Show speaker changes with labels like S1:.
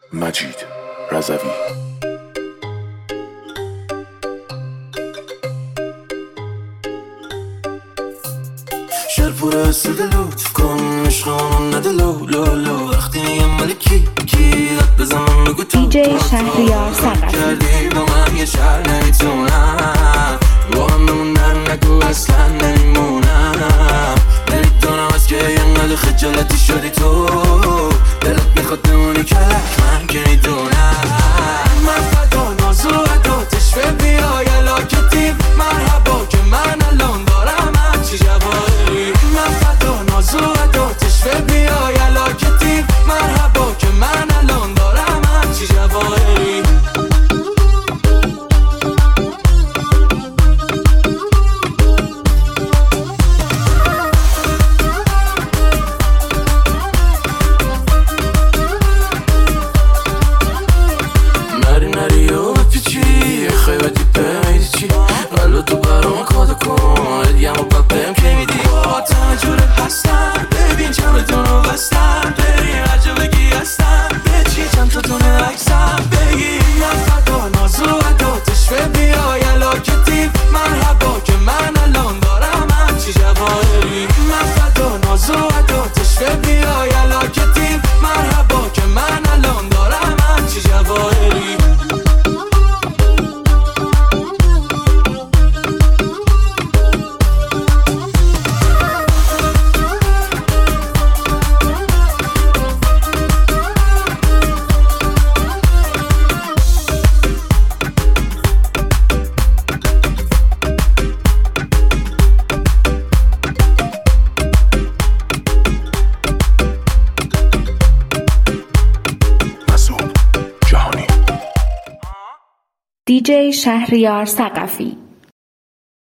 S1: مجید رضوی.
S2: شرپور اسد لطف کن عشقان نده لو لو لو وقتی میگم ملکی کی بزنم بگو تو
S3: دیجی شهریار سقفی
S2: کردی با من یه شهر نمیتونم با هم بمون در نگو اصلا نمیمونم نمیدونم از که اینقدر خجالتی شدی تو دلت میخواد بمونی کلک من که میدونم من فدا نازو عداتش به بیای علاکتی مرحبا که من الان دارم همچی جوایی من فدا نازو عداتش به بیای علاکتی مرحبا که من الان دارم همچی جوایی نری و بپیچی خیبتی بمیدی چی ولو تو برام کادا کن ادیم و ببیم که میدی با تنجوره هستم ببین چمتونو بستم بریم عجب بگی هستم به چی چند تا تونه عکسم بگی من فدا نازو عداتش به بیای علاکتی مرحبا که من الان دارم همچی جواهری من فدا نازو عداتش به بیای علاکتی مرحبا که من الان دارم همچی جواهری
S3: دیجی شهریار سقفی.